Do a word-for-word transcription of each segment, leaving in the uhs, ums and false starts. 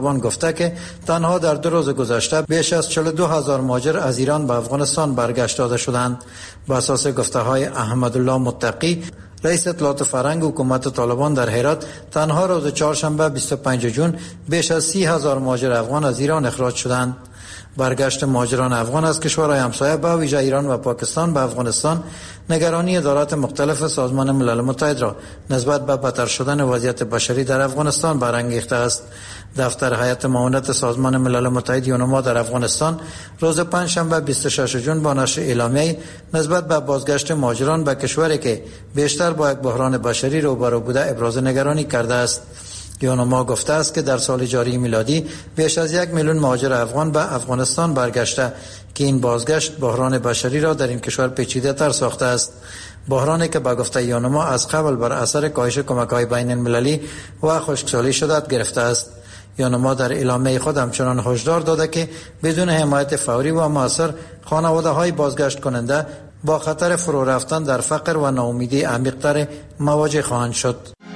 وان گفته که تنها در دو روز گذشته بیش از چهل و دو هزار مهاجر از ایران به افغانستان برگشت داده شدند. بر اساس گفته‌های احمدالله متقی، رئیس اطلاعات فرهنگ حکومت طالبان در هرات، تنها روز چهارشنبه بیست و پنجم جون بیش از سی هزار مهاجر افغان از ایران اخراج شدند. برگشت مهاجران افغان از کشورهای همسایه به ویژه ایران و پاکستان به افغانستان نگرانی ادارات مختلف سازمان ملل متحد را نسبت به بدتر شدن وضعیت بشری در افغانستان برانگیخته است. دفتر هیئت معاونت سازمان ملل متحد یونما در افغانستان روز پنجشنبه بیست و ششم جون با نشر اعلامیه‌ای نسبت به بازگشت مهاجران به کشوری که بیشتر با یک بحران بشری روبرو بوده ابراز نگرانی کرده است. یونما گفته است که در سال جاری میلادی بیش از یک میلیون مهاجر افغان به افغانستان برگشته که این بازگشت بحران بشری را در این کشور پیچیده تر ساخته است. بحرانی که به گفته یونما از قبل بر اثر کاهش کمک‌های بین المللی و خشکسالی شدت گرفته است. یونما در اعلامیه خود همچنان هشدار داده که بدون حمایت فوری و مؤثر خانواده‌های بازگشت کننده با خطر فرو رفتن در فقر و ناامیدی عمیق‌تر مواجه خواهند شد.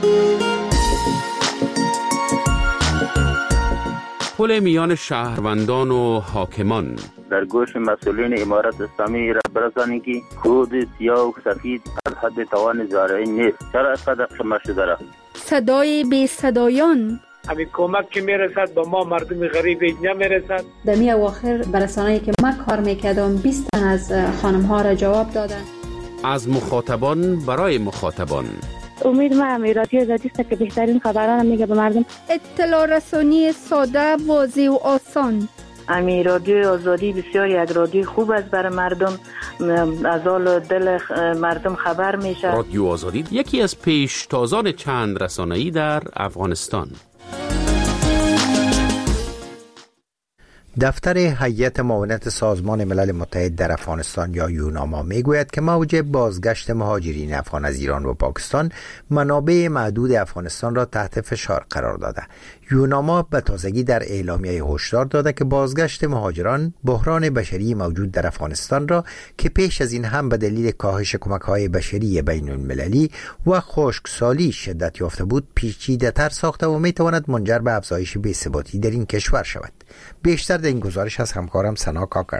پل میان شهروندان و حاکمان در گوش مسئولین امارت اسلامی را برسانید که کود سیاه و سفید از حد توان زارعین نیست. چرا اینقدر خمه شده را؟ صدای بی صدایان، همین کمک که میرسد به ما مردم غریب نمیرسد. در می اواخر برسانه‌ای که ما کار میکردم بیست تن از خانم ها را جواب دادن. از مخاطبان برای مخاطبان. امید ما رادیو آزادی است که بهترین خبران میگه به مردم. اطلاع رسانی ساده، واضح و آسان. امی رادیو آزادی بسیار یک رادیو خوب است برای مردم، از حال دل مردم خبر میشه. رادیو آزادی یکی از پیشتازان چند رسانه‌ای در افغانستان. دفتر هیئت معاونت سازمان ملل متحد در افغانستان یا یوناما میگوید که موج بازگشت مهاجرین افغان از ایران و پاکستان منابع معدود افغانستان را تحت فشار قرار داده. یوناما به تازگی در اعلامیه هشدار داده که بازگشت مهاجران بحران بشری موجود در افغانستان را که پیش از این هم به دلیل کاهش کمک‌های بشری بین المللی و خشکسالی شدت یافته بود پیچیده‌تر ساخته و میتواند منجر به افزایش بی‌ثباتی در این کشور شود. بیشتر در این گزارش از همکارم سنا کاکر.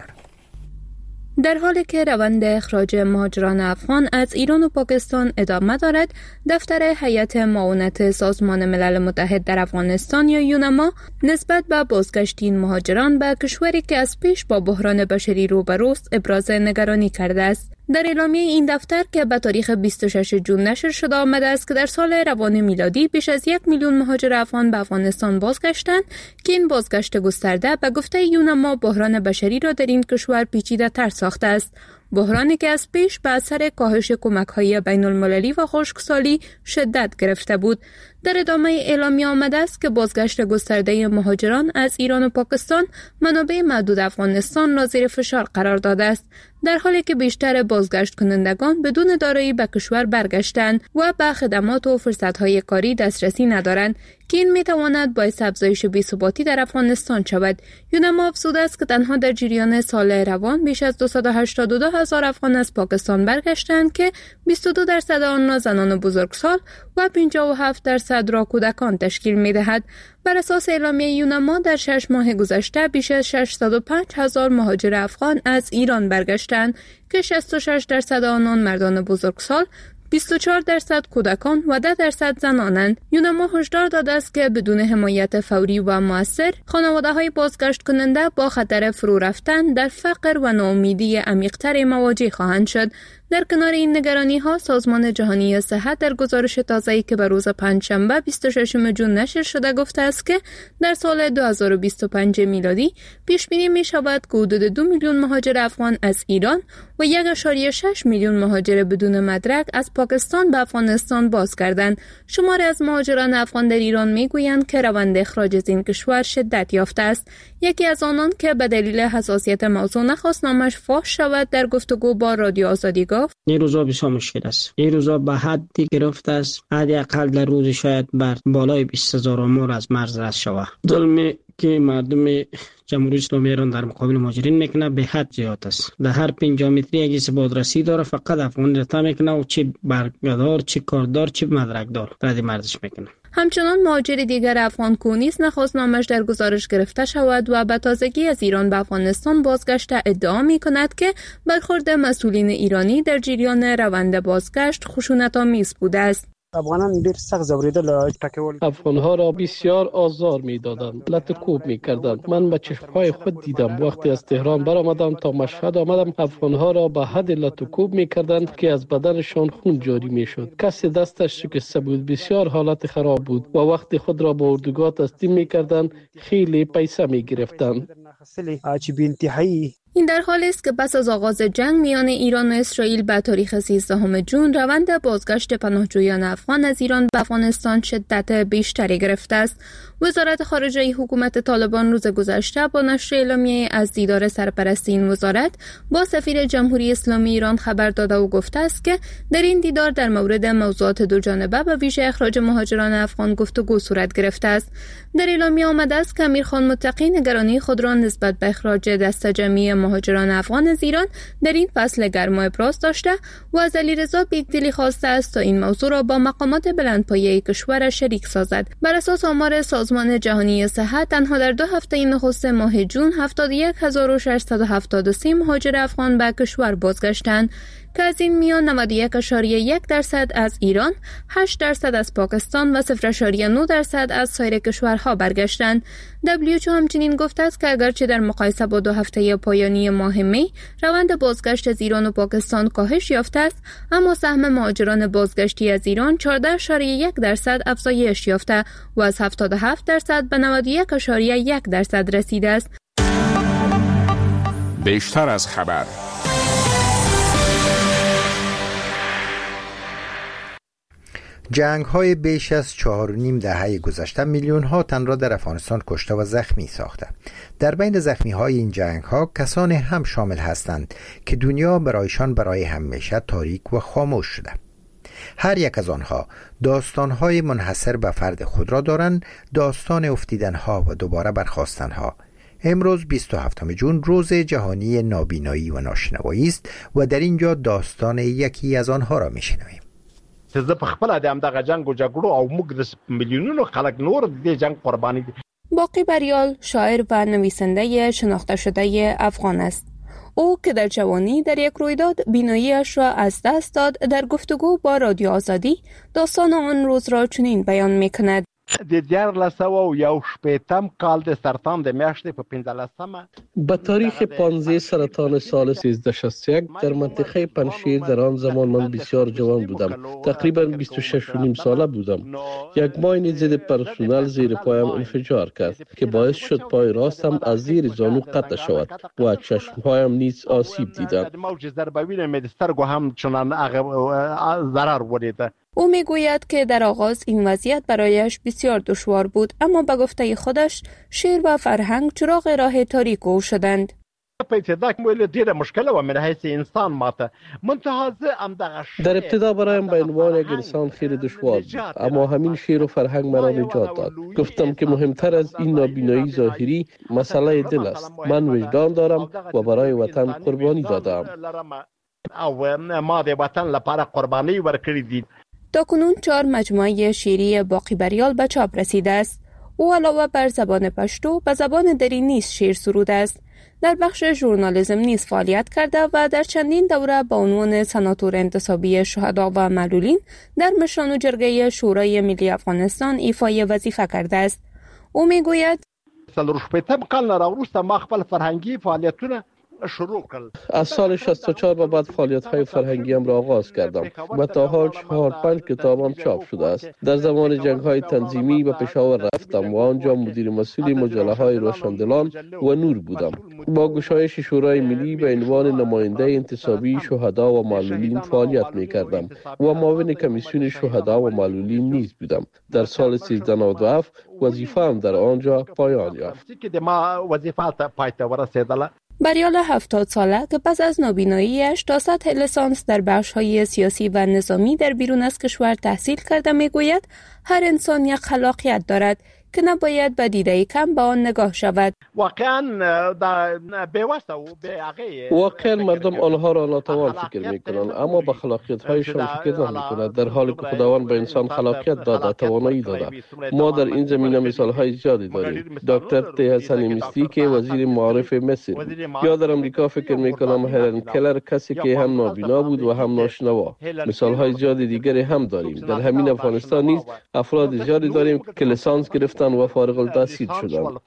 در حالی که روند اخراج مهاجران افغان از ایران و پاکستان ادامه دارد، دفتر هیئت معاونت سازمان ملل متحد در افغانستان یا یونما نسبت به بازگشت این مهاجران به کشوری که از پیش با بحران بشری روبروست ابراز نگرانی کرده است. در اعلامیه این دفتر که به تاریخ بیست و ششم جون نشر شده آمده است که در سال روان میلادی بیش از یک میلیون مهاجر افغان به افغانستان بازگشتند که این بازگشت گسترده به گفته یونما بحران بشری را در این کشور پیچیده تر ساخته است. بحرانی که از پیش به اثر کاهش کمک‌های بین المللی و خشکسالی شدت گرفته بود. در ادامه اعلامیه آمده است که بازگشت گسترده مهاجران از ایران و پاکستان منابع معدود افغانستان را زیر فشار قرار داده است، در حالی که بیشتر بازگشت کنندگان بدون دارایی به کشور برگشتند و به خدمات و فرصت‌های کاری دسترسی ندارند که این میتواند باعث افزایش بی‌ثباتی در افغانستان شود. یونما افزوده است که تنها در جریان سال روان بیش از دویست و هشتاد و دو هزار افغان از پاکستان برگشتند که بیست و دو درصد آنها زنان بزرگسال و پنجاه و هفت درصد را کودکان تشکیل می‌دهد. بر اساس اعلامیه یونما در شش ماه گذشته بیش از ششصد و پنج هزار مهاجر افغان از ایران برگشتند که شصت و شش درصد آنان مردان بزرگسال، بیست و چهار درصد کودکان و ده درصد زنانند. یونما هشدار داده است که بدون حمایت فوری و مؤثر خانواده‌های بازگشت کننده با خطر فرو رفتن در فقر و ناامیدی عمیق‌تر مواجه خواهند شد. در کنار این نگرانی‌ها، سازمان جهانی صحت در گزارش تازه‌ای که به روز پنجشنبه بیست و ششم جون نشر شده گفته است که در سال دو هزار و بیست و پنج میلادی پیش بینی می‌شود که حدود دو میلیون مهاجر افغان از ایران و یک ممیز شش میلیون مهاجر بدون مدرک از پاکستان به افغانستان بازگردند. شماری از مهاجران افغان در ایران می‌گویند که روند اخراج از این کشور شدت یافته است. یکی از آنان که به دلیل حساسیت موضوع نخواست نامش فاش شود در گفتگو با رادیو آزادی گفت: این روزا بسیار مشکل است. این روزا به حدی گرفته است حداقل در روز شاید بر بالای بیست هزار امور از مرز رد شود. ظلمی که مردم جمهوری اسلامی ایران در مقابل مهاجرین میکنه به حد زیاد است. در هر پنجاه متری یک ثباترسی داره، فقط افغانی رتا میکنه و چه برگدار، چه کاردار، چه مدرکدار رد مرزش میکنه. همچنان مهاجر دیگر افغان کو نیز نخواست نامش در گزارش گرفته شود و به تازگی از ایران به افغانستان بازگشته ادعا می کند که برخورد مسئولین ایرانی در جریان روند بازگشت خشونت‌آمیز بوده است. افغانان ډیر سخت زوریدل ټکول افغانها را بسیار آزار میدادند، لطکوب میکردند. من به چشمهای خود دیدم. وقتی از تهران برآمدم تا مشهد آمدم، افغانها را به حد لطکوب میکردند که از بدنشان خون جاری میشد. کسی دستش شکسته بود، بسیار حالت خراب بود و وقتی خود را به اردوگاه تسلیم میکردند خیلی پیسه میگرفتند. این در حالی است که پس از آغاز جنگ میان ایران و اسرائیل به تاریخ سیزدهم ژوئن روند بازگشت پناهجویان افغان از ایران به افغانستان شدت بیشتری گرفته است. وزارت خارجه حکومت طالبان روز گذشته با نشر اعلامیه از دیدار سرپرستی این وزارت با سفیر جمهوری اسلامی ایران خبر داده و گفته است که در این دیدار در مورد موضوعات دو جانبه و ویژه اخراج مهاجران افغان گفتگو صورت گرفته است. در اعلامیه آمده است که امیرخان متقی نگرانی خود را نسبت به اخراج دسته جمعی مهاجران افغان از ایران در این فصل گرما ابراز داشته و از علیرضا بیگدلی خواسته است تا این موضوع را با مقامات بلندپایه کشور شریک سازد. بر اساس آمار سازمان جهانی صحت تنها در دو هفته نخست ماه جون هفتاد و یک هزار و ششصد و هفتاد و سه مهاجر افغان به کشور بازگشتند که از این میان نود و یک ممیز یک درصد از ایران، هشت درصد از پاکستان و صفر ممیز نه درصد از سایر کشورها برگشتند. دبلیو اچ او همچنین گفته است که اگرچه در مقایسه با دو هفته پایانی ماه می روند بازگشت از ایران و پاکستان کاهش یافته است، اما سهم مهاجران بازگشتی از ایران چهارده ممیز یک درصد افزایش یافته و از هفتاد و هفت درصد به نود و یک ممیز یک درصد رسیده است. بیشتر از خبر. جنگ های بیش از چهار و نیم دهه گذشته میلیون ها تن را در افغانستان کشته و زخمی ساخته. در بین زخمی های این جنگ ها کسانی هم شامل هستند که دنیا برایشان برای همیشه تاریک و خاموش شده. هر یک از آنها داستان های منحصر به فرد خود را دارند، داستان افتیدن ها و دوباره برخاستن ها. امروز بیست و هفتم ژوئن روز جهانی نابینایی و ناشنوایی است و در اینجا داستان یکی از آنها را میشنویم. زه په خپل د همدغه جنگ و جګړو او موږ د میلیونونو خلک نور د جنگ قربانی دي. باقی بریال شاعر و نویسنده شناخته شده افغان است. او که در جوانی در یک رویداد بیناییش را از دست داد، در گفتگو با رادیو آزادی داستان آن روز را چنین بیان می‌کند: د دیارلس سوه یو شپیتم کال د سرطان د میاشتې په پنځلسمه به تاریخ پانزده سرطان سال سیزده شصت و یک در منطقه پنشیر. در آن زمان من بسیار جوان بودم، تقریبا بیست و شش و نیم ساله بودم. یک ماین ضد پرسونل زیر پایم انفجار کرد که باعث شد پای راستم از زیر زانو قطع شود و چشمهایم نیز آسیب دیدند. موج ضربوین می د سترګو هم چنان ضرر ورید. او میگوید که در آغاز این وضعیت برایش بسیار دشوار بود، اما به گفته خودش شعر و فرهنگ چراغ راه تاریک او شدند. در ابتدا برایم به عنوان یک انسان خیلی دشوار بود، اما همین شعر و فرهنگ مرا نجات داد. گفتم که مهمتر از این نابینایی ظاهری مسئله دل است. من وجدان دارم و برای وطن قربانی دادم. او ما د وطن لپاره قربانی ورکړې دي. تاکنون چهار مجموعه شعری باقی بریال به چاپ رسیده است. او علاوه بر زبان پشتو به زبان دری نیز شعر سروده است. در بخش ژورنالیسم نیز فعالیت کرده و در چندین دوره با عنوان سناتور انتصابی شهدا و معلولین در مشران و جرگه شورای ملی افغانستان ایفای وظیفه کرده است. او میگوید څلور شپیتم کال نه راوروسته ما خپل فرهنګي فعالیتونه شروع کردم. از سال شصت و چهار به بعد فعالیت‌های فرهنگیم را آغاز کردم و تا حال چهار پنج کتابم چاپ شده است. در زمان جنگ‌های تنظیمی به پشاور رفتم و آنجا مدیر مسئول مجله‌های روشندلان و نور بودم. با گشایش شورای ملی به عنوان نماینده انتصابی شهدا و معلولین فعالیت می‌کردم و معاون کمیسیون شهدا و معلولین نیز بودم. در سال سیزده نود و هفت وظیفه‌ام در آنجا پایان یافت. بریال هفتاد ساله که پس از نابیناییش تا سطح لیسانس در بخش‌های سیاسی و نظامی در بیرون از کشور تحصیل کرده میگوید هر انسان یک خلاقیت دارد که نباید به دیده کم به آن نگاه شود. واقعا بی‌واسطه و بی‌عقیده واقعا مردم آنها را ناتوان فکر میکنند، اما به خلاقیت هایشان فکر نمیکنند، در حالی که خداوند به انسان خلاقیت داده، توانایی داده. ما در این زمینه مثال های زیادی داریم. دکتر تی حسن مستی که وزیر معارف مصر، یا در امریکا فکر میکنم هلن کلر، کسی که هم نابینا بود و هم ناشنوا. مثال های زیادی دیگری هم داریم. در همین افغانستان نیز افراد زیادی داریم که لیسانس گرفتن و فارغ التحصیل شدند.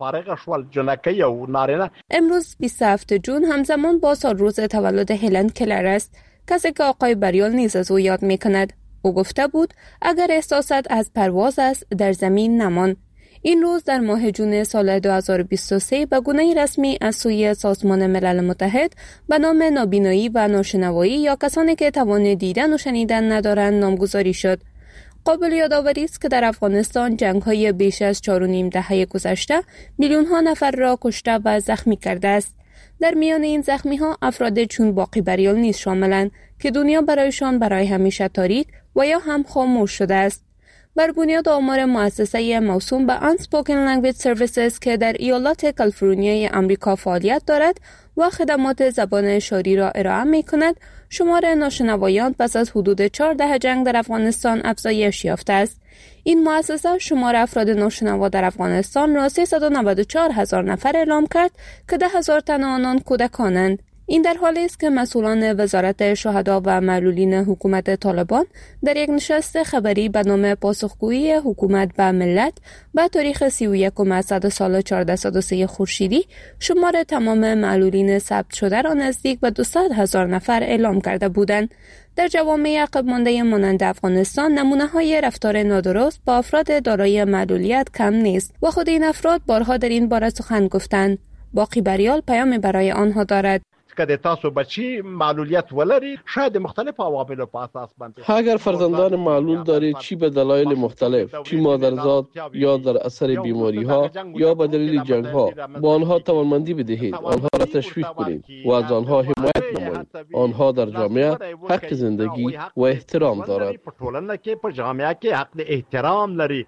امروز بیست و هفتم جون همزمان با سال روز تولد هلن کلر است، کسی که آقای بریال نیز از او یاد میکند. او گفته بود اگر احساست از پرواز است در زمین نمان. این روز در ماه جون سال دو هزار و بیست و سه به گونه رسمی از سوی سازمان ملل متحد به نام نابینایی و ناشنوایی یا کسانی که توان دیدن و شنیدن ندارند نامگذاری شد. قابل یادآوری است که در افغانستان جنگ‌های بیش از چهار و نیم دهه گذشته میلیون‌ها نفر را کشته و زخمی کرده است. در میان این زخمی‌ها افراد چون باقی بریال نیز شاملند که دنیا برایشان برای همیشه تاریک و یا هم خاموش شده است. بر بنیاد آمار مؤسسه موسوم به Unspoken Language Services که در ایالات کالیفرنیای آمریکا فعالیت دارد و خدمات زبان اشاری را ارائه می کند، شمار ناشنوایان پس از حدود چهار دهه جنگ در افغانستان افزایش یافته است. این مؤسسه شمار افراد ناشنوا در افغانستان را سیصد و نود و چهار هزار نفر اعلام کرد که ده هزار تن آنان کودکانند. این در حالی است که مسئولان وزارت شهدا و معلولین حکومت طالبان در یک نشست خبری به نام پاسخگویی حکومت به ملت به تاریخ سی و یکم اسد سال چهارصد و سه خورشیدی شمار تمام معلولین ثبت شده را نزدیک به دویست هزار نفر اعلام کرده بودند. در جوامع عقب مانده مانند افغانستان نمونه‌های رفتار نادرست با افراد دارای معلولیت کم نیست و خود این افراد بارها در این باره سخن گفتند. باقی بریال پیامی برای آنها دارد. که تاسو بچی معلولیت ولري شاید مختلف عوامل په اساس باندې اگر فرزندان معلول دارید، چی به دلایل مختلف، چی مادرزاد یا در اثر بیماری ها یا به دلیل جنگ ها، با آنها توانمندی بدهید، آنها را تشویق کنید و از آنها حمایت نمایید. آنها در جامعه حق زندگی و احترام دارند. په ټولنه کې په جامعه کې حق احترام لري.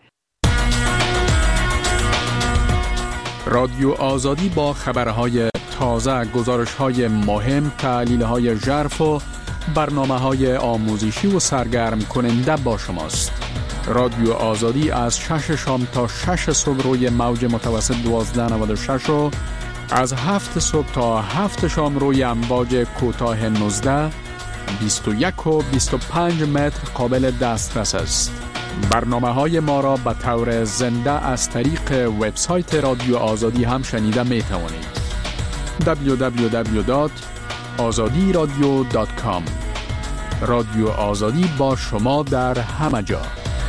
رادیو آزادی با خبرهای تازه، گزارش‌های مهم، تحلیل‌های ژرف و برنامه‌های آموزشی و سرگرم کننده با شماست. رادیو آزادی از شش شام تا شش صبح روی موج متوسط دوازده نود و شش و از هفت صبح تا هفت شام روی امواج کوتاه نوزده، بیست و یک و بیست و پنج متر قابل دسترس است. برنامه‌های ما را به طور زنده از طریق وبسایت رادیو آزادی هم شنیده می توانید. دبلیو دبلیو دبلیو دات آزادی رادیو دات کام. رادیو آزادی با شما در همه جا.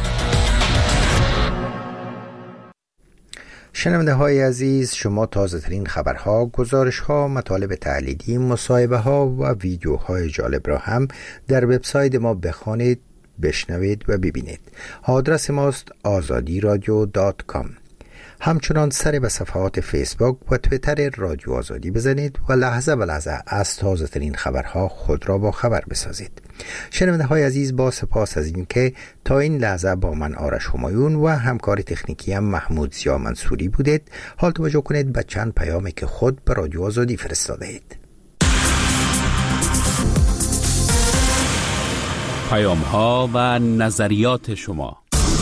شنونده های عزیز، شما تازه ترین خبرها، گزارش ها، مطالب تحلیلی، مصاحبه ها و ویدیوهای جالب را هم در وبسایت ما بخوانید، بشنوید و ببینید. آدرس ماست آزادی رادیو دات کام. همچنان سر به صفحات فیسبوک و تویتر رادیو آزادی بزنید و لحظه به لحظه از تازه ترین خبرها خود را با خبر بسازید. شنونده های عزیز، با سپاس از این که تا این لحظه با من آرش همایون و همکار تکنیکی هم محمود زیا منصوری بودید. حال توجه کنید به چند پیامی که خود به رادیو آزادی فرستاده اید. پیام ها و نظریات شما.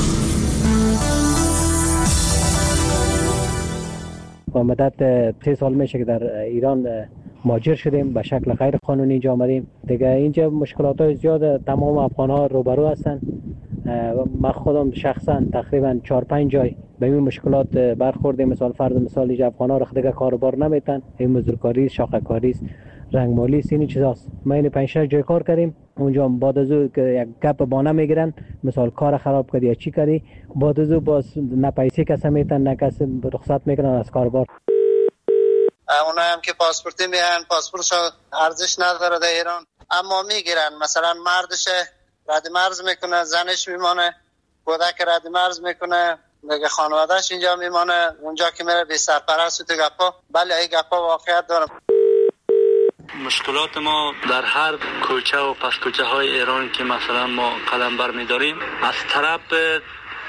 با مدت سه سال میشه که در ایران مهاجر شدیم، به شکل غیر قانونی اینجا آمدیم. دیگه اینجا مشکلات های زیاد تمام افغان ها روبرو هستن. من خودم شخصا تقریبا چهار پنج جای به این مشکلات برخوردیم. مثال فرض مثال اینجا افغان ها رو دیگه کاروبار نمیتن، این مزدورکاری، شاخه‌کاری، رنگمالی، این چیزاست. ما این پنج شش جای کار کردیم. اونجا بعد از اون که یک گپ بانه میگیرن، مثال کار خراب کردی یا چی کردی، بعد از اون باز نه پیسه کسی میتن نه کسی رخصت میکنن از کاربار. اونا هم که پاسپورتی میهن، پاسپورتش ارزش نداره در ایران، اما میگیرن. مثلا مردش رد مرز میکنه، زنش میمانه، کودک رد مرز میکنه، دیگه خانوادهش اینجا میمانه. اونجا که میره بی سرپرست و تو گپا. بله این گپا واقعیت داره. مشکلات ما در هر کوچه و پس کوچه های ایران که مثلا ما قلم بر می داریم، از طرف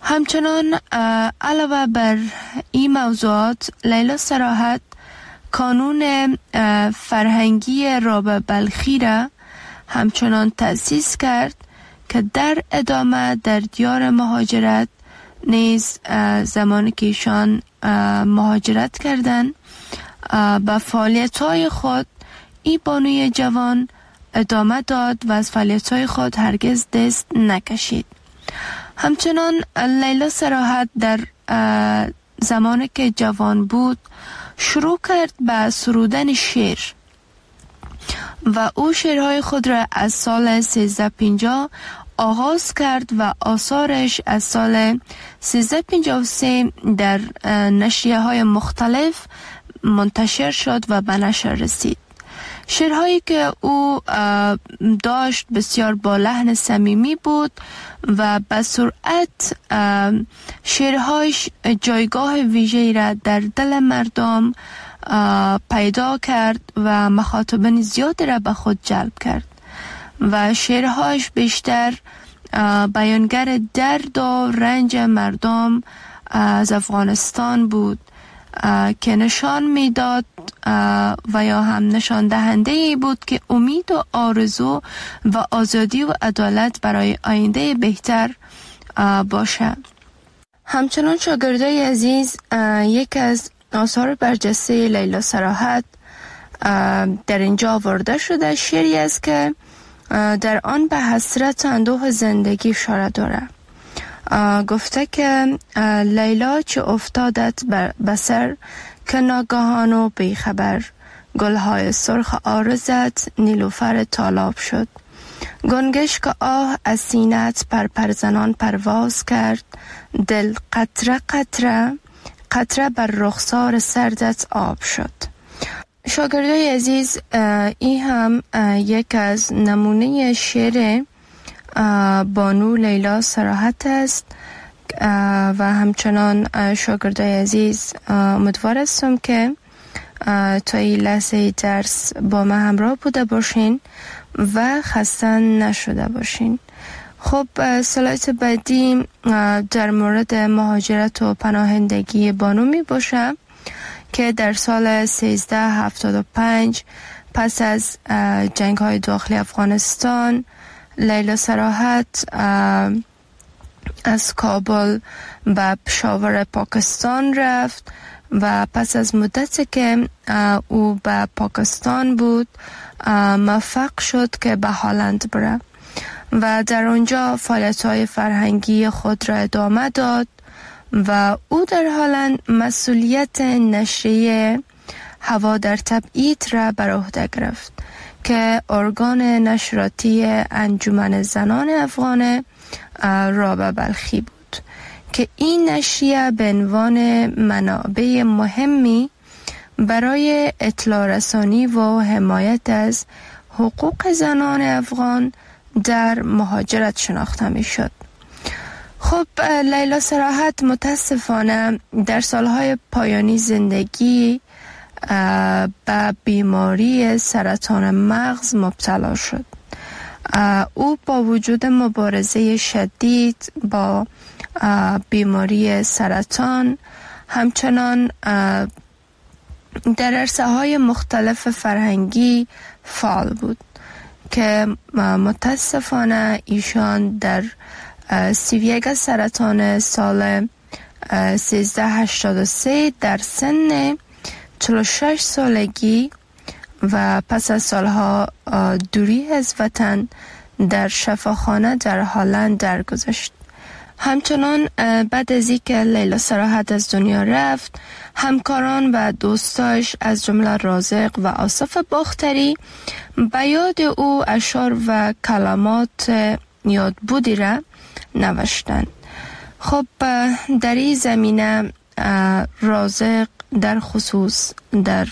همچنان علاوه بر این موضوعات، لیلا صراحت کانون فرهنگی رابعه بلخی را همچنان تأسیس کرد که در ادامه در دیار مهاجرت نیز زمانی که ایشان مهاجرت کردند به فعالیت‌های خود این بانوی جوان ادامه داد و از فعالیت‌های خود هرگز دست نکشید. همچنان لیلا صراحت در زمانی که جوان بود شروع کرد به سرودن شعر و او شعرهای خود را از سال سیزده پنجاه آغاز کرد و آثارش از سال سیزده پنجاه و سه در نشریه های مختلف منتشر شد و به نشر رسید. شعرهایی که او داشت بسیار با لحن صمیمی بود و به سرعت شعرهایش جایگاه ویژه‌ای را در دل مردم پیدا کرد و مخاطبین زیادی را به خود جلب کرد و شعرهایش بیشتر بیانگر درد و رنج مردم از افغانستان بود که نشان میداد و یا هم نشان دهنده ای بود که امید و آرزو و آزادی و عدالت برای آینده بهتر باشه. همچنان شاگردای عزیز، یک از آثار برجسته لیلا صراحت در اینجا آورده شده شعری است که در آن به حسرت اندوه زندگی اشاره داره. گفته که لیلا چه افتادت به سر که ناگهان و بیخبر، گلهای سرخ آرزت نیلوفر تالاب شد. گنگش که آه از سینت پر پرزنان پرواز کرد، دل قطره قطره قطره بر رخسار سردت آب شد. شاگردای عزیز، این هم یک از نمونه شعر بانو لیلا صراحت است و همچنان شاگردای عزیز امیدوار هستم که تا این لحظه درس با ما همراه بوده باشین و خسته نشده باشین. خب سلایت بعدی در مورد مهاجرت و پناهندگی بانو می باشه که در سال سیزده هفتاد و پنج پس از جنگ های داخلی افغانستان لیلا صراحت از کابل به پشاور پاکستان رفت و پس از مدتی که او به پاکستان بود موفق شد که به هلند بره و در آنجا فعالیت‌های فرهنگی خود را ادامه داد و او در هلند مسئولیت نشریه هوا در تبعید را بر عهده گرفت که ارگان نشراتی انجمن زنان افغان رابعه بلخی بود که این نشریه به عنوان منابع مهمی برای اطلاع رسانی و حمایت از حقوق زنان افغان در مهاجرت شناخته می شد. خب لیلا صراحت متاسفانه در سالهای پایانی زندگی به بیماری سرطان مغز مبتلا شد. او با وجود مبارزه شدید با بیماری سرطان همچنان در عرصه های مختلف فرهنگی فعال بود که متاسفانه ایشان در سی و یک سرطان سال سیزده هشتاد و سه در سن چهل و شش سالگی و پس از سالها دوری از وطن در شفاخانه در هلند درگذشت. همچنان بعد از اینکه لیلا صراحت از دنیا رفت، همکاران و دوستاش از جمله رازق و آصف باختری به یاد او اشعار و کلمات یادبودی را نوشتند. خب در این زمینه رازق در خصوص در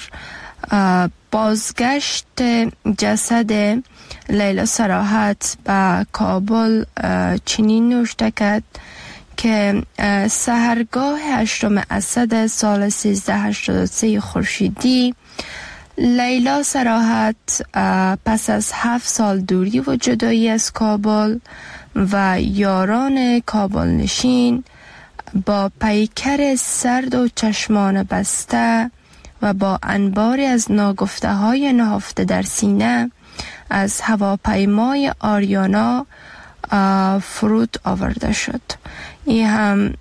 بازگشت جسد لیلا صراحت به کابل چنین نوشته کرد که سحرگاه هشتم اسد سال سیزده هشتاد و سه خورشیدی لیلا صراحت پس از هفت سال دوری و جدایی از کابل و یاران کابل نشین با پیکر سرد و چشمان بسته و با انباری از ناگفته های نهفته در سینه از هواپیمای آریانا فرود آورده شد. این هم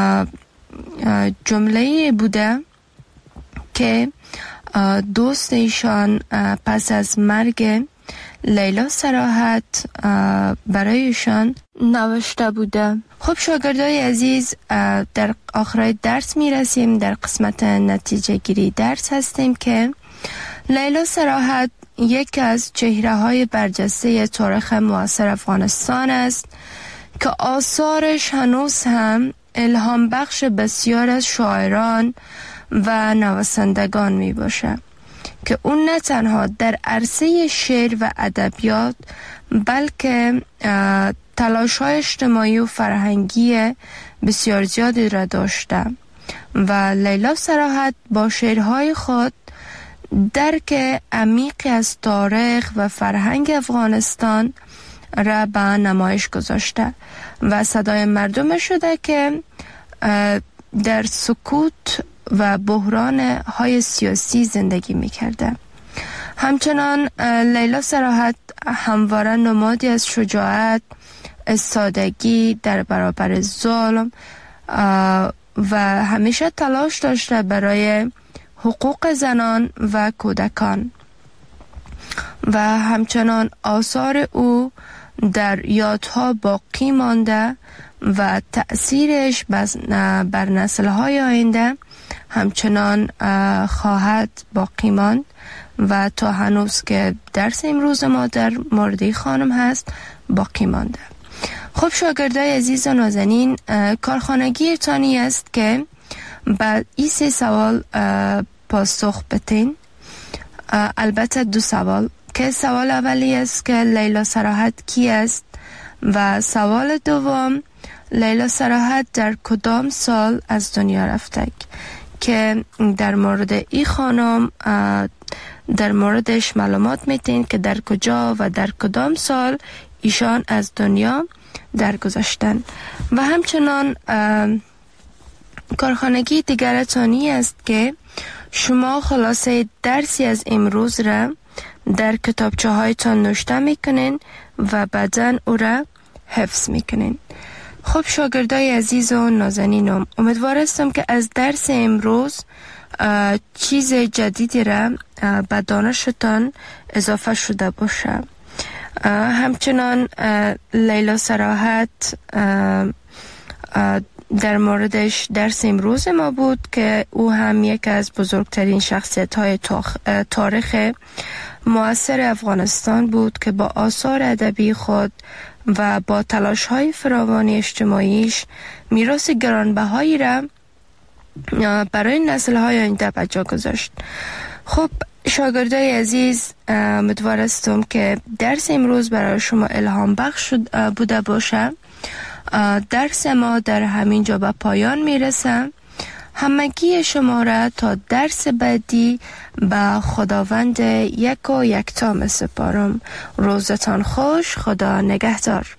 جمله بوده که دوست ایشان پس از مرگ لیلا صراحت برایشان نوشته بوده. خب شاگردای عزیز، در آخر درس می رسیم. در قسمت نتیجه گیری درس هستیم که لیلا صراحت یک از چهره های برجسته تاریخ معاصر افغانستان است که آثارش هنوز هم الهام بخش بسیار از شاعران و نویسندگان می باشه که اون نه تنها در عرصه شعر و ادبیات بلکه تلاش های اجتماعی و فرهنگی بسیار زیادی را داشته و لیلا صراحت با شعرهای خود درک عمیقی از تاریخ و فرهنگ افغانستان را به نمایش گذاشته و صدای مردم شده که در سکوت و بحران های سیاسی زندگی می کرده. همچنان لیلا صراحت همواره نمادی از شجاعت، استادگی در برابر ظلم و همیشه تلاش داشته برای حقوق زنان و کودکان و همچنان آثار او در یادها باقی مانده و تأثیرش بر نسل‌های آینده همچنان خواهد باقی ماند و تا هنوز که درس امروز ما در مورد خانم هست باقی مانده. خب شاگردای عزیز و نازنین، کارخانگی تانی است که بعد این سه سوال پاسخ بتین. البته دو سوال که سوال اولی است که لیلا صراحت کی است و سوال دوم لیلا صراحت در کدام سال از دنیا رفته که در مورد این خانم در موردش معلومات میتین که در کجا و در کدام سال ایشان از دنیا درگذشتن. و همچنان کارخانگی دیگر تانی است که شما خلاصه درسی از امروز را در کتابچه هایتان نوشته میکنین و بعداً او را حفظ میکنین. خب شاگردای عزیز و نازنینم، امیدوار هستم که از درس امروز چیز جدیدی را به دانشتان اضافه شده باشه. همچنان لیلا صراحت در موردش درس امروز ما بود که او هم یک از بزرگترین شخصیت های تاریخ معاصر افغانستان بود که با آثار ادبی خود و با تلاش های فراوان اجتماعیش میراث گرانبهایی را برای نسل های آینده به جا گذاشت. خب شاگردای عزیز، امیدوار هستم که درس امروز برای شما الهام بخش بوده باشه. درس ما در همین جا به پایان میرسه. همگی شما را تا درس بعدی به خداوند یک و یکتا می سپارم. روزتان خوش. خدا نگهدار.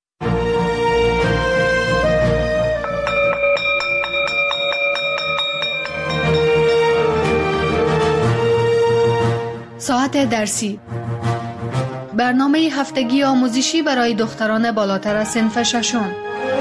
ساعت درسی، برنامه هفتگی آموزشی برای دختران بالاتر از صنف ششم.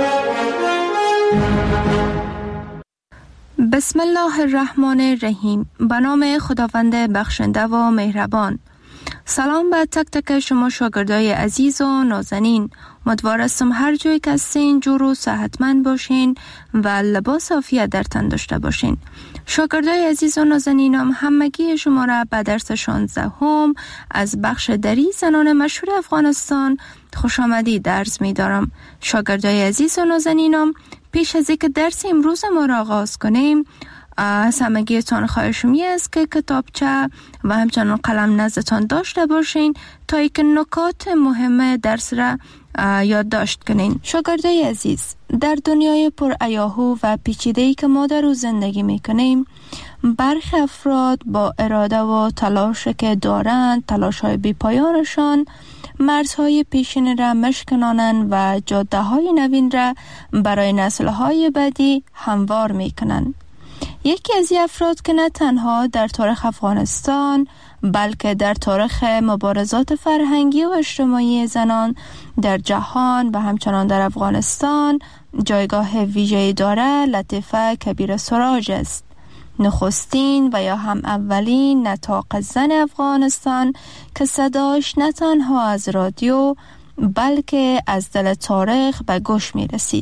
بسم الله الرحمن الرحیم. به نام خداوند بخشنده و مهربان. سلام به تک تک شما شاگردای عزیز و نازنین. امیدوار هستم هر جایی که هستین جور و صحتمند باشین و لباس عافیت در تن داشته باشین. شاگردای عزیز و نازنینم، همگی شما را به درس شانزدهم از بخش دری زنان مشهور افغانستان خوش آمدید درس می دارم. شاگردای عزیز و نازنینم، پیش از اینکه درس امروز ما را آغاز کنیم، از همگیتان خواهشمی است که کتابچه و همچنان قلم نزدتان داشته باشین تا اینکه نکات مهم درس را یادداشت کنین. شاگردای عزیز، در دنیای پر ایاهو و پیچیده‌ای که ما در او زندگی میکنیم، برخی افراد با اراده و تلاش که دارند، تلاش های بی پایانشان مرزهای پیشین را مشکنانند و جاده های نوین را برای نسل های بعدی هموار می کنند. یکی از این افراد که نه تنها در تاریخ افغانستان بلکه در تاریخ مبارزات فرهنگی و اجتماعی زنان در جهان و همچنان در افغانستان جایگاه ویژه‌ای دارد، لطیفه کبیر سراج است. نخستین و یا هم اولین نطاق زن افغانستان که صداش نه تنها از رادیو بلکه از دل تاریخ به گوش می رسید.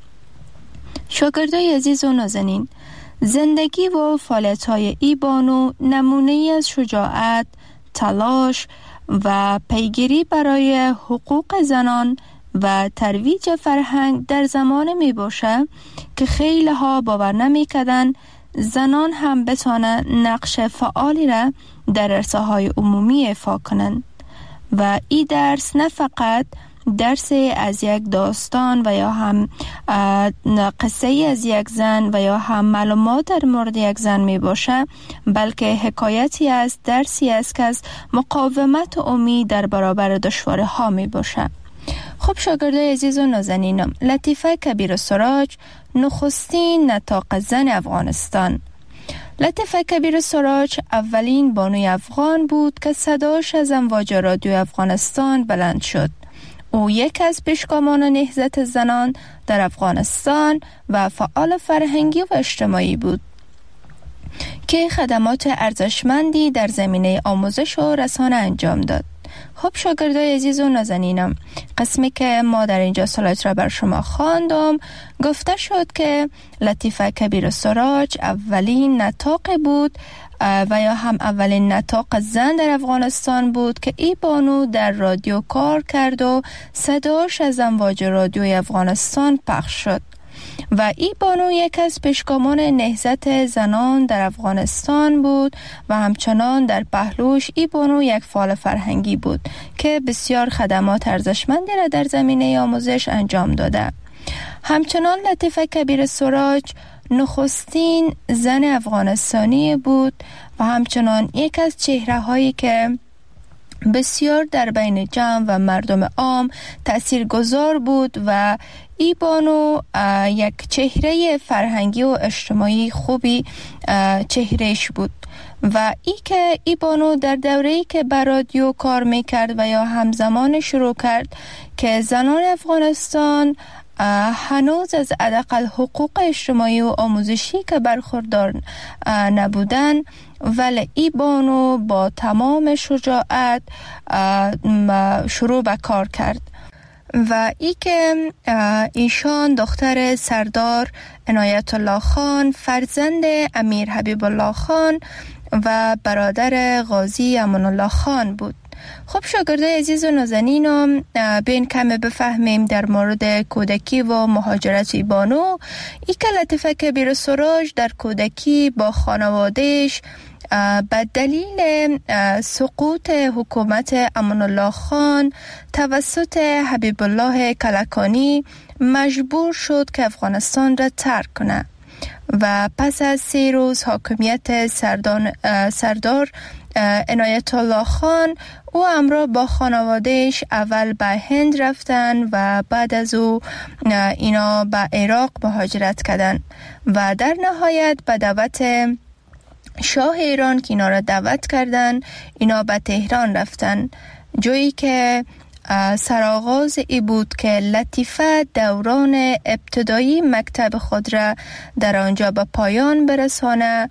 شاگردای عزیز و نازنین، زندگی و فعالیت‌های ای بانو نمونه‌ای از شجاعت، تلاش و پیگیری برای حقوق زنان و ترویج فرهنگ در زمان می باشه که خیلی ها باور نمی کدن زنان هم بتانن نقش فعالی را در عرصه‌های عمومی ایفا کنند و این درس نه فقط درس از یک داستان و یا هم قصه از یک زن و یا هم معلومات در مورد یک زن می باشه، بلکه حکایتی است، درسی است که از مقاومت و امید در برابر دشواری ها می باشه. خب شاگردای عزیز و نازنینم، لطیفه کبیر سراج نخستین نطاق زن افغانستان. لطیفه کبیر سراج اولین بانوی افغان بود که صداش از امواج رادیو افغانستان بلند شد. او یک از پیشگامان نهضت زنان در افغانستان و فعال فرهنگی و اجتماعی بود که خدمات ارزشمندی در زمینه آموزش و رسانه انجام داد. خب شاگردای عزیز و نازنینم، قسمی که ما در اینجا سلایت را بر شما خواندم گفته شد که لطیفه کبیر سراج اولین نطاق بود و یا هم اولین نطاق زن در افغانستان بود که ای بانو در رادیو کار کرد و صداش از امواج رادیوی افغانستان پخش شد و ای بانو یک از پیشگامان نهضت زنان در افغانستان بود و همچنان در پهلوش ای بانو یک فعال فرهنگی بود که بسیار خدمات ارزشمندی را در زمینه آموزش انجام داده. همچنان لطیفه کبیر سراج نخستین زن افغانستانی بود و همچنان یک از چهره هایی که بسیار در بین جمع و مردم عام تاثیرگذار بود و ای بانو یک چهره فرهنگی و اجتماعی خوبی چهرهش بود و ای که ای بانو در دوره‌ای که بر رادیو کار میکرد و یا همزمان شروع کرد که زنان افغانستان هنوز از حداقل حقوق اجتماعی و آموزشی که برخوردار نبودن، ولی ای بانو با تمام شجاعت شروع به کار کرد و ای که ایشان دختر سردار عنایت الله خان، فرزند امیر حبیب الله خان و برادر غازی امان الله خان بود. خب شاگردای عزیز و نازنینم، بین کمی بفهمیم در مورد کودکی و مهاجرت ای بانو. ای که لطیفه کبیر سراج در کودکی با خانوادهش به دلیل سقوط حکومت امان الله خان توسط حبیب الله کلکانی مجبور شد که افغانستان را ترک کنه و پس از سه روز حاکمیت سردان سردار عنایت الله خان او همراه با خانوادهش اول به هند رفتن و بعد از او اینا به عراق مهاجرت کردن و در نهایت به دعوت شاه ایران که اینا را دعوت کردن اینا به تهران رفتن، جایی که سرآغاز ای بود که لطیفه دوران ابتدایی مکتب خود را در آنجا به پایان برسانه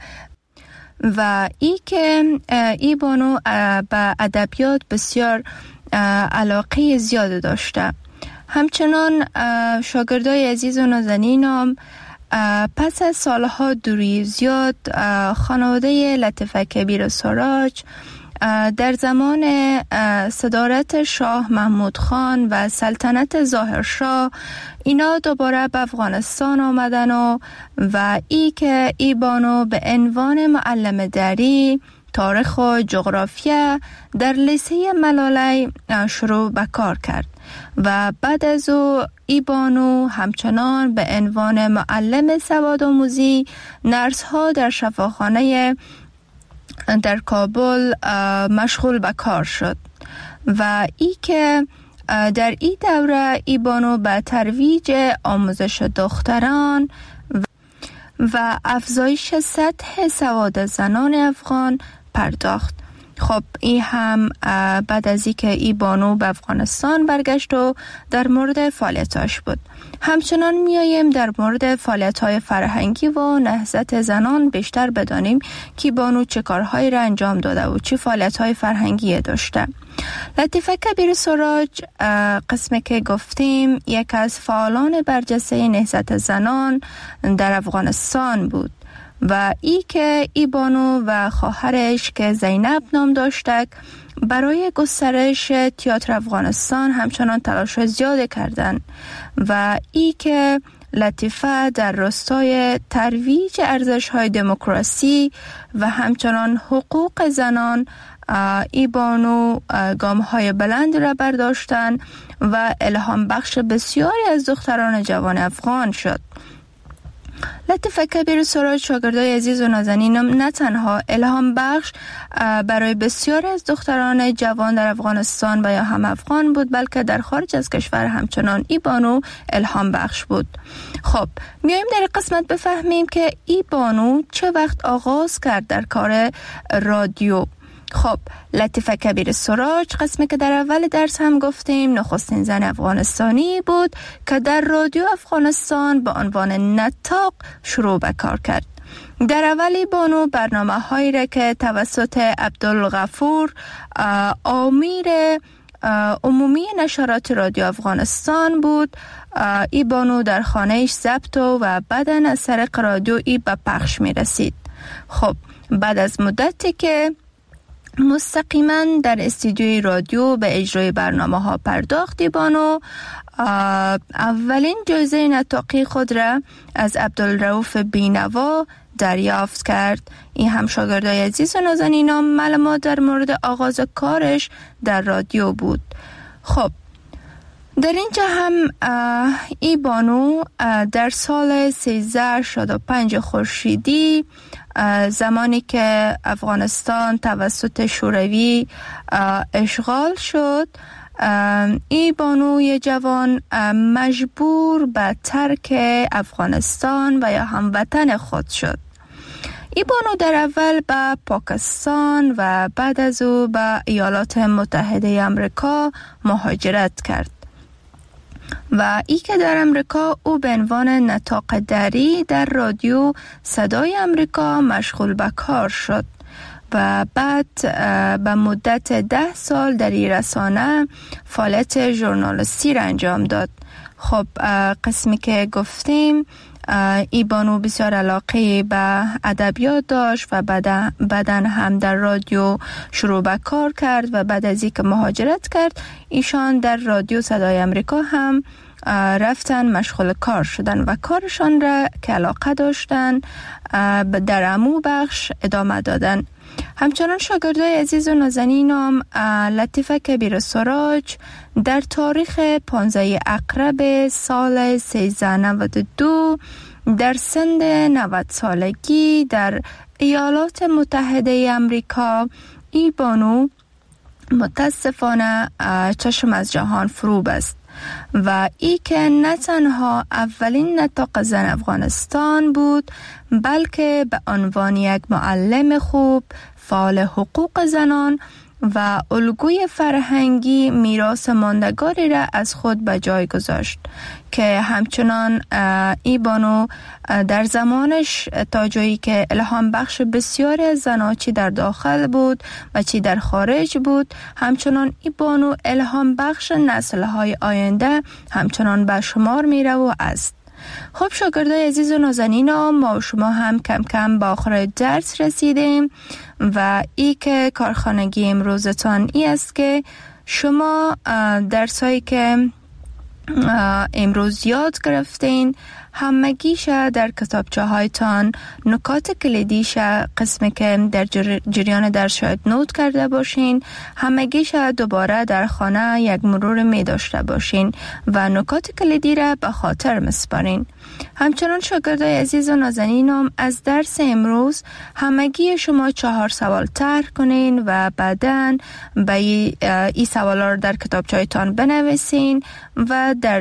و ای که ای بانو به ادبیات بسیار علاقه زیاد داشته. همچنان شاگردای عزیز و نازنینم، پس از سالها دوری زیاد خانواده لطیفه کبیر سراج در زمان صدارت شاه محمود خان و سلطنت ظاهرشاه اینا دوباره به افغانستان آمدن و و ای که ای بانو به عنوان معلم دری تاریخ و جغرافیا در لیسه ملالی شروع به کار کرد و بعد از او ای بانو همچنان به عنوان معلم سواد آموزی نرس ها در شفاخانه در کابل مشغول به کار شد و ای که در این دوره ای بانو به ترویج آموزش دختران و افزایش سطح سواد زنان افغان پرداخت. خب این هم بعد از اینکه ای بانو به افغانستان برگشت و در مورد فعالیتاش بود. همچنان میاییم در مورد فعالیت‌های فرهنگی و نهضت زنان بیشتر بدانیم که بانو چه کارهایی را انجام داده و چه فعالیت‌های فرهنگی داشته. لطیفه کبیر سراج قسمی که گفتیم یک از فعالان برجسته نهضت زنان در افغانستان بود و ای که ای بانو و خواهرش که زینب نام داشتک برای گسترش تئاتر افغانستان همچنان تلاش زیاد کردند و ای که لطیفه در راستای ترویج ارزش‌های دموکراسی و همچنان حقوق زنان ای بانو گام‌های بلند را برداشتند و الهام بخش بسیاری از دختران جوان افغان شد. لطیفه کبیر سراج شاگردای عزیز و نازنینم نه تنها الهام بخش برای بسیاری از دختران جوان در افغانستان و یا هم افغان بود، بلکه در خارج از کشور همچنان ای بانو الهام بخش بود. خب میایم در قسمت بفهمیم که ای بانو چه وقت آغاز کرد در کار رادیو. خب لطیفه کبیر سراج قسمی که در اول درس هم گفتیم نخستین زن افغانستانی بود که در رادیو افغانستان به عنوان نطاق شروع به کار کرد. در اولی بانو برنامه هایی را که توسط عبدالغفور آمیر عمومی نشرات رادیو افغانستان بود ای بانو در خانهش ضبط و بعداً از طریق رادیو ای به پخش می رسید. خب بعد از مدتی که مستقیما در استودیوی رادیو به اجرای برنامه ها پرداخت بانو اولین جایزه نطاقی خود را از عبدالرؤوف بینوا دریافت کرد. این هم شاگردای عزیز و نازنینان معلومات در مورد آغاز کارش در رادیو بود. خب در اینجا هم ای بانو در سال سیزده شصت و پنج خورشیدی زمانی که افغانستان توسط شوروی اشغال شد ای بانوی جوان مجبور به ترک افغانستان و یا هموطن خود شد. ای بانو در اول به پاکستان و بعد از او به ایالات متحده آمریکا مهاجرت کرد و ای که در امریکا او به عنوان نطاق دری در رادیو صدای امریکا مشغول به کار شد و بعد به مدت ده سال در این رسانه فعالیت ژورنالیستی را انجام داد. خب قسمی که گفتیم ای بانو بسیار علاقه به ادبیات داشت و بعداً هم در رادیو شروع به کار کرد و بعد از اینکه مهاجرت کرد ایشان در رادیو صدای امریکا هم رفتن مشغول کار شدن و کارشان را که علاقه داشتن در عمو بخش ادامه دادن. همچنان شاگردای عزیز و نازنینم لطیفه کبیر سراج در تاریخ پانزده اقرب سال سیزده نود و دو در سن نود سالگی در ایالات متحده آمریکا ای بانو متاسفانه چشم از جهان فرو بست و ای که نه تنها اولین نطاق زن افغانستان بود بلکه به عنوان یک معلم خوب، فعال حقوق زنان و الگوی فرهنگی میراث ماندگاری را از خود به جای گذاشت که همچنان ای بانو در زمانش تا جایی که الهام بخش بسیاری از زنان چی در داخل بود و چی در خارج بود همچنان ای بانو الهام بخش نسل‌های آینده همچنان به شمار میره و است. خب شاگردای عزیز و نازنین ما و شما هم کم کم به آخر درس رسیدیم و ای که کارخانگی امروزتان ای است که شما درسایی که امروز یاد گرفتین همگیش در کتابچه هایتان نکات کلیدیش قسمی که در جریان درس شاید نوت کرده باشین همگیش دوباره در خانه یک مرور می داشته باشین و نکات کلیدی را به خاطر مسپارین. همچنان شاگردای عزیز و نازنینم از درس امروز همگی شما چهار سوال طرح کنین و بعداً به این سوالا رو در کتابچه‌تان بنویسین و در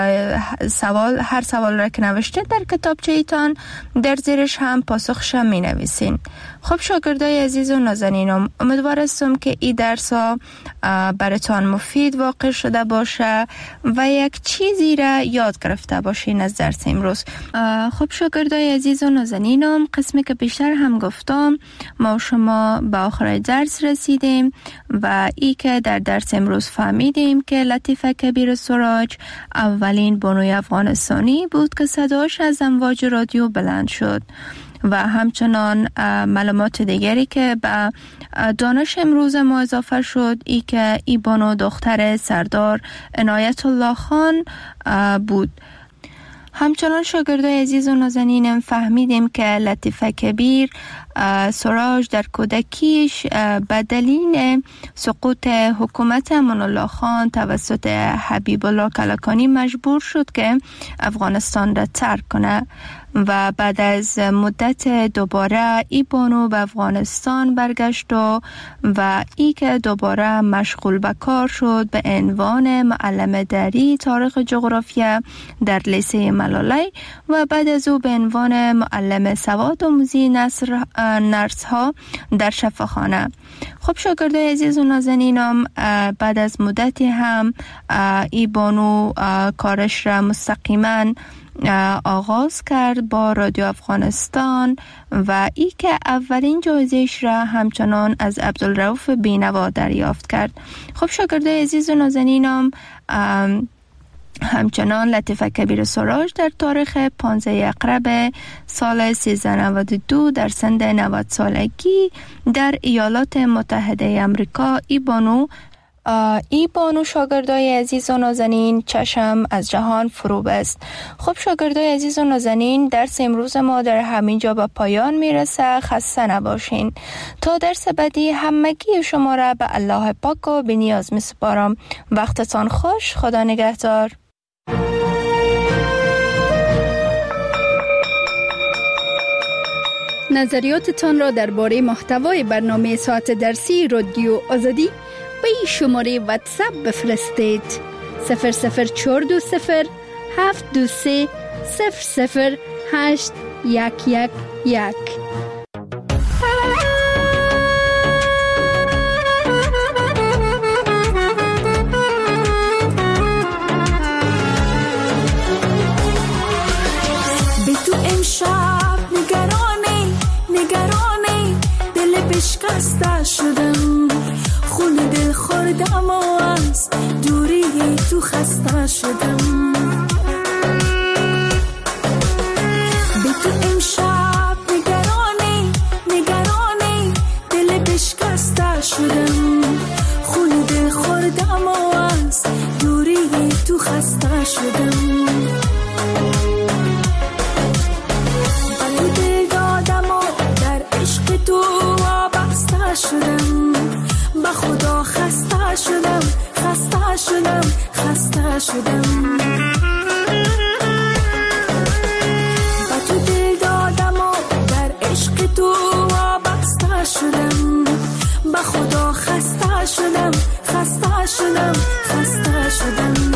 سوال هر سوال را که نوشته در کتابچه‌تان در زیرش هم پاسخش می نویسین. خب شاگردای عزیز و نازنینم امیدوار هستم که این درس ها براتان مفید واقع شده باشه و یک چیزی را یاد گرفته باشین از درس امروز. خب شاگردای عزیز و نازنینم قسمی که بیشتر هم گفتم ما شما به آخر درس رسیدیم و ای که در درس امروز فهمیدیم که لطیفه کبیر سراج اولین بانوی افغانستانی بود که صداش از امواج رادیو بلند شد و همچنان معلومات دیگری که به دانش امروز ما اضافه شد ای که ای بانو دختر سردار عنایت الله خان بود. همچنان شاگردای عزیز و نازنینم فهمیدیم که لطیفه کبیر سراج در کودکیش به دلیل سقوط حکومت امان الله خان توسط حبیب الله کلکانی مجبور شد که افغانستان را ترک کنه و بعد از مدت دوباره ای بانو به افغانستان برگشت و و ای که دوباره مشغول به کار شد به عنوان معلم دری تاریخ جغرافیا در لیسه ملالی و بعد از او به عنوان معلم سواد آموزی نصر نرس ها در شفاخانه. خب شاگردای عزیز و نازنینم بعد از مدتی هم ای بانو کارش را مستقیما آغاز کرد با رادیو افغانستان و ای که اولین جایزه‌اش را همچنان از عبدالرؤوف بینوا دریافت کرد. خب شاگردای عزیز و نازنینم همچنان لطیفه کبیر سراج در تاریخ پانزده اقرب سال سیزده نود و دو در سن نود سالگی در ایالات متحده امریکا ای بانو ای بانو شاگردای عزیز و نازنین چشم از جهان فرو بست. خب شاگردای عزیز و نازنین درس امروز ما در همین جا به پایان میرسه. خسته نباشین. تا درس بعدی همگی شما را به الله پاک و بی‌نیاز میسپارم. وقتتان خوش. خدا نگهدار. نظریاتتان را درباره محتوای برنامه ساعت درسی رادیو آزادی به این شماره واتساپ بفرستید. صفر صفر چهار دو صفر هفت دو سه صفر صفر هشت یک یک یک. به تو امشب نگرانی نگرانی دل بشکسته شدم خون دل خوردم و از دوری تو خسته شدم. به تو امشب نگرانی نگرانی دل بشکسته شدم خون دل خوردم و از دوری تو خسته شدم. به تو دل دادم و در عشق تو وابسته شدم. به خدا خسته شدم خسته شدم خسته شدم. به تو دل دادم و در عشق تو وابسته شدم. به خدا خسته شدم خسته شدم خسته شدم.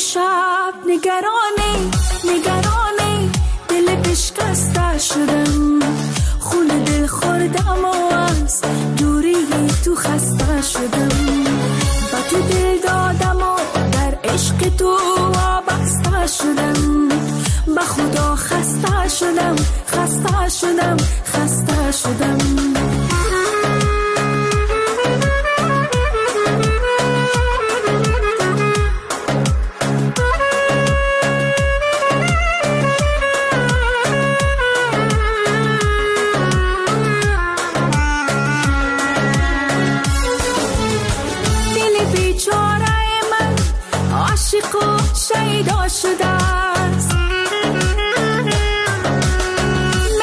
شب نگرانی نگرانی دل بشکسته شدم خون دل خوردم و از دوری تو خسته شدم با تو دل دادم و در عشق تو وابسته شدم با خدا خسته شدم خسته شدم خسته شدم